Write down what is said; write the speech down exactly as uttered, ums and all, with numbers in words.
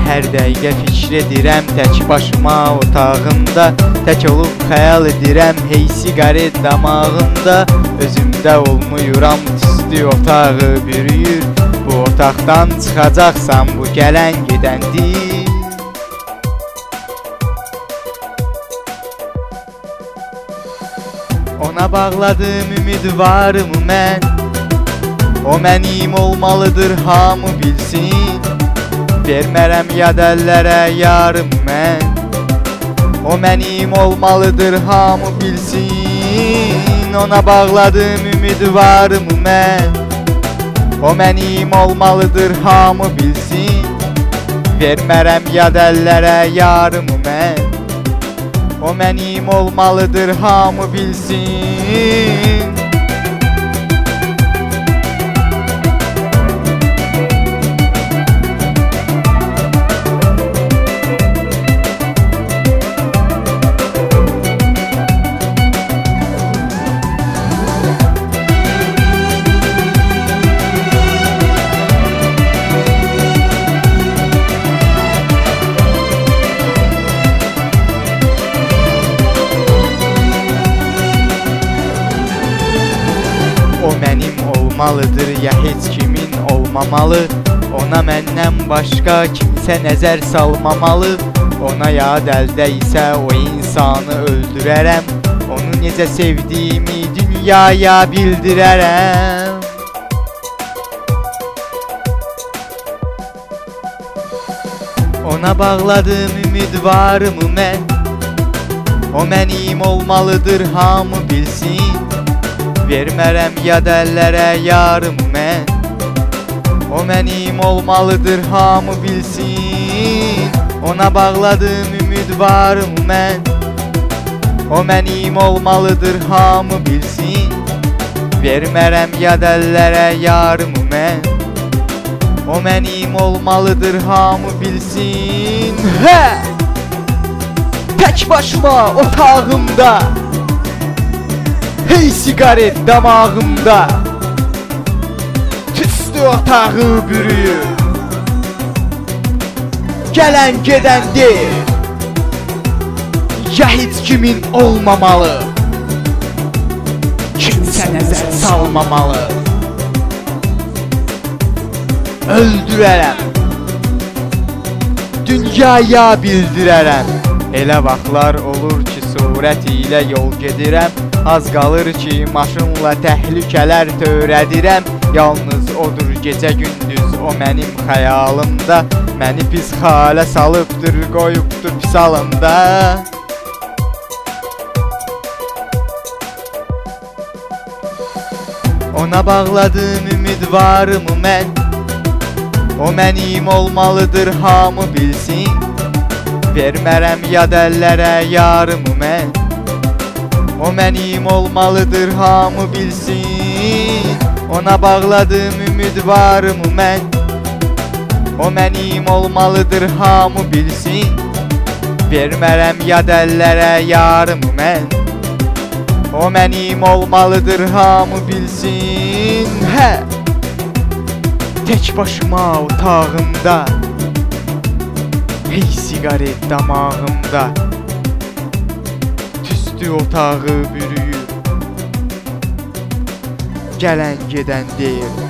Hər dəqiqə fikr edirəm tək başıma otağımda, tək olub xəyal edirəm hey siqaret damağımda. Özümdə olmuyuram, tüstü otağı bürüyür. Bu otaqdan çıxacaqsam bu gələn gedəndir. Ona bağladım ümidvarımı mən, o mənim olmalıdır hamı bilsin. Vermərəm yad əllərə yarım mən, o mənim olmalıdır hamı bilsin. Ona bağladım ümidvarımı mən, o mənim olmalıdır hamı bilsin. Vermərəm yad əllərə yarımı mən, o mənim olmalıdır hamı bilsin. O mənim olmalıdır ya heç kimin olmamalı. Ona məndən başqa kimsə nəzər salmamalı. Ona yad əldə isə o insanı öldürərəm. Onu necə sevdiyimi dünyaya bildirərəm. Ona bağladım ümidvarımı mən, o mənim olmalıdır hamı bilsin. Vermərəm yad əllərə yarım mən, o mənim olmalıdır hamı bilsin. Ona bağladım ümidvarımı mən, o mənim olmalıdır hamı bilsin. Vermərəm yad əllərə yarım mən, o mənim olmalıdır hamı bilsin. Hə! Tək başıma otağımda, hey siqaret damağımda, tüstü otağı bürüyür. Gələn gedəndir, ya heç kimin olmamalı, kimsə nəzər salmamalı. Öldürərəm, dünyaya bildirərəm. Elə vaxtlar olur ki surət ilə yol gedirəm. Az qalır ki maşınla təhlükələr törədirəm. Yalnız odur gecə gündüz o mənim xəyalımda, məni pis halə salıbdır, qoyubdur pis alında. Ona bağladım ümidvarımı mən, o mənim olmalıdır hamı bilsin. Vermərəm yad əllərə yarımı mən, o mənim olmalıdır hamı bilsin. Ona bağladım ümidvarımı mən, o mənim olmalıdır hamı bilsin. Vermərəm yad əllərə yarımı mən, o mənim olmalıdır hamı bilsin. Hə! Tək başıma otağımda, hey siqaret damağımda, tüstü otağı bürüyür. Gələn gedən deyil.